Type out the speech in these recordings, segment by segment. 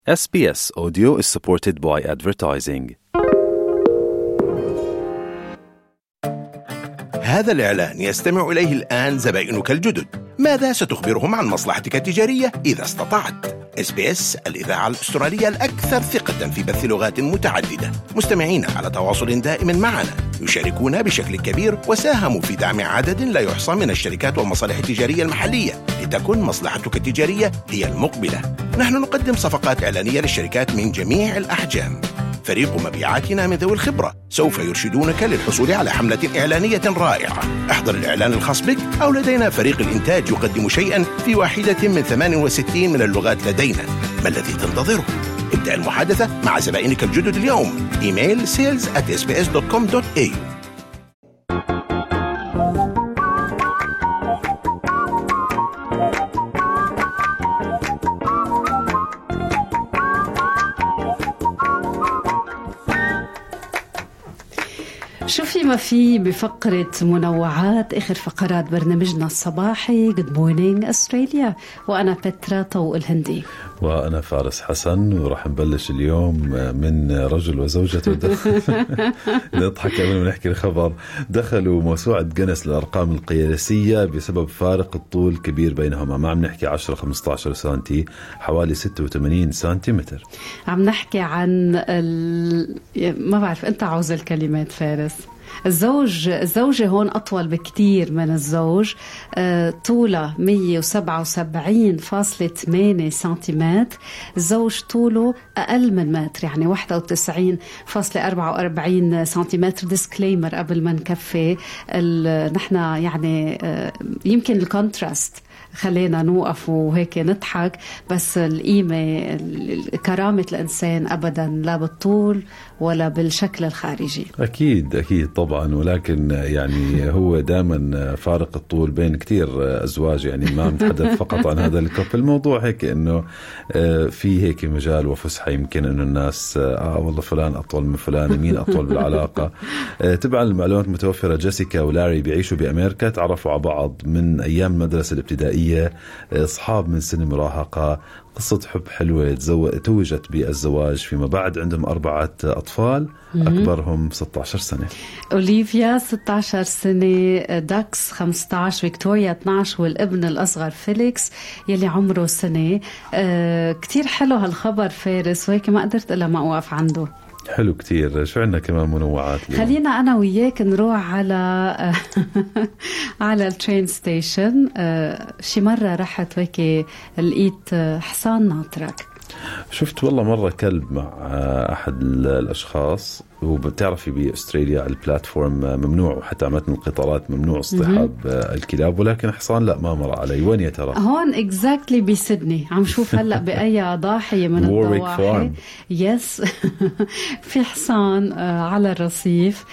SBS Audio is supported by advertising. هذا الإعلان يستمع إليه الآن زبائنك الجدد. ماذا ستخبرهم عن مصلحتك التجارية إذا استطعت؟ SBS الإذاعة الأسترالية الأكثر ثقة في بث لغات متعددة. مستمعين على تواصل دائم معنا، يشاركون بشكل كبير وساهموا في دعم عدد لا يحصى من الشركات والمصالح التجارية المحلية لتكن مصلحتك التجارية هي المقبلة. نحن نقدم صفقات إعلانية للشركات من جميع الأحجام. فريق مبيعاتنا من ذوي الخبرة سوف يرشدونك للحصول على حملة إعلانية رائعة. احضر الإعلان الخاص بك، أو لدينا فريق الإنتاج يقدم شيئا في واحدة من 68 من اللغات لدينا. ما الذي تنتظره؟ ابدأ المحادثة مع زبائنك الجدد اليوم. إيميل sales@sbs.com.au. شوفي ما في بفقرة منوعات آخر فقرات برنامجنا الصباحي Good Morning Australia، وأنا بترا طوق الهندي، وأنا فارس حسن. ورح نبلش اليوم من رجل وزوجته نضحك قبل ما نحكي الخبر. دخلوا موسوعة جينيس للأرقام القياسية بسبب فارق الطول كبير بينهما. ما عم نحكي 10-15 سنتي، حوالي 86 سنتيمتر. عم نحكي عن ما بعرف أنت عاوز الكلمات فارس. الزوجة هون أطول بكتير من الزوج، طوله 177.8 سنتيمتر. الزوج طوله أقل من متر، يعني 91.44 سنتيمتر. ديسكليمر قبل ما نكفي نحن يعني يمكن الكونتراست خلينا نوقف وهيك نضحك، بس القيمة كرامة الإنسان أبدا لا بالطول ولا بالشكل الخارجي. أكيد طبعا، ولكن يعني هو دائما فارق الطول بين كتير أزواج، يعني ما نتحدث فقط عن هذا الكابل. الموضوع هيك إنه في هيك مجال وفسحة، يمكن إنه الناس والله فلان أطول من فلان، مين أطول بالعلاقة. تبع المعلومات المتوفرة، جيسيكا ولاري بيعيشوا بأمريكا، تعرفوا على بعض من أيام المدرسة الابتدائية، أصحاب من سن مراهقة، قصة حب حلوة، توجت بالزواج فيما بعد. عندهم 4 أطفال، أكبرهم 16 سنة. أوليفيا 16 سنة، داكس 15، فيكتوريا 12، والابن الأصغر فيليكس يلي عمره سنة. كتير حلو هالخبر فارس، وهيك ما قدرت إلا ما أوقف عنده. حلو كتير. شو عندنا كمان منوعات اليوم؟ خلينا أنا وياك نروح على على الترين ستيشن. شي مرة رحت ويك لقيت حصان ناطرك. شفت والله مرة كلب مع أحد الأشخاص. وبتعرفي بأستراليا البلاتفورم ممنوع، وحتى عمتنا القطارات ممنوع اصطحاب الكلاب، ولكن حصان لا، ما مر علي. وين يا ترى؟ هون اكزاكتلي بسيدني. عم شوف هلأ بأي ضاحية من الضواحي. يس في حصان على الرصيف،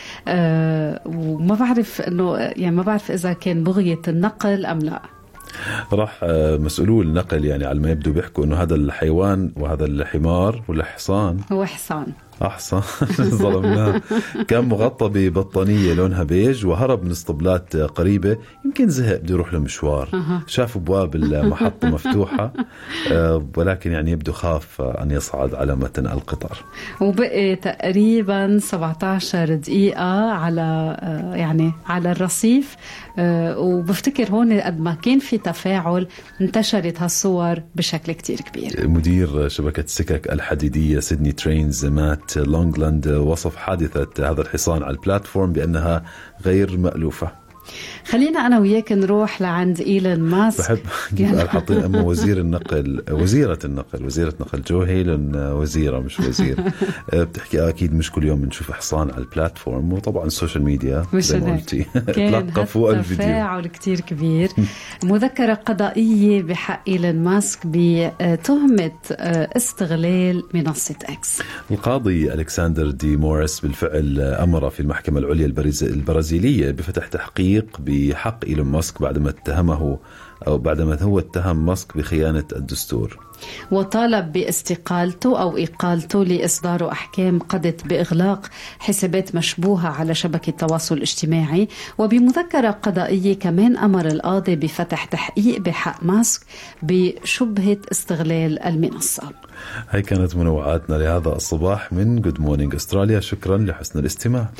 وما بعرف انه يعني ما بعرف إذا كان بغية النقل أم لا. راح مسؤولو النقل يعني على ما يبدو بيحكوا انه هذا الحيوان وهذا الحمار ولا حصان، هو حصان أحسن ظلمناه. كان مغطى ببطانية لونها بيج، وهرب من اسطبلات قريبة. يمكن زهق بده يروح لمشوار، شاف أبواب المحطة مفتوحة، ولكن يعني يبدو خاف أن يصعد على متن القطار. وبقي تقريبا 17 دقيقة على يعني على الرصيف. وبفتكر هون قد ما كان في تفاعل انتشرت هالصور بشكل كتير كبير. مدير شبكة السكك الحديدية سيدني ترينز مات لونغلاند وصف حادثة هذا الحصان على البلاتفورم بأنها غير مألوفة. خلينا أنا وياك نروح لعند إيلون ماسك. بحب حاطين أما وزيرة النقل جو هيلون، وزيرة مش وزير. بتحكي أكيد مش كل يوم نشوف حصان على البلاتفورم، وطبعا السوشيال ميديا زي ما قلتي تلقى فوق الفيديو تفاعل كتير كبير. مذكرة قضائية بحق إيلون ماسك بتهمة استغلال منصة إكس. القاضي ألكسندر دي موريس بالفعل أمر في المحكمة العليا البرازيلية بفتح تحقيق تحقيق بحق إيلون ماسك بعدما اتهمه أو بعدما هو اتهم ماسك بخيانة الدستور، وطالب باستقالته أو إقالته لإصدار أحكام قضت بإغلاق حسابات مشبوهة على شبكة التواصل الاجتماعي. وبمذكرة قضائية كمان أمر القاضي بفتح تحقيق بحق ماسك بشبهة استغلال المنصة. هاي كانت منوعاتنا لهذا الصباح من Good Morning Australia. شكرا لحسن الاستماع.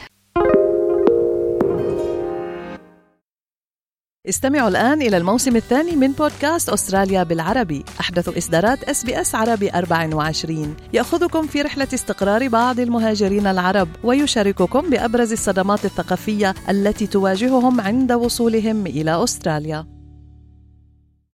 استمعوا الآن إلى الموسم الثاني من بودكاست أستراليا بالعربي، أحدث إصدارات SBS عربي 24، يأخذكم في رحلة استقرار بعض المهاجرين العرب ويشارككم بأبرز الصدمات الثقافية التي تواجههم عند وصولهم إلى أستراليا.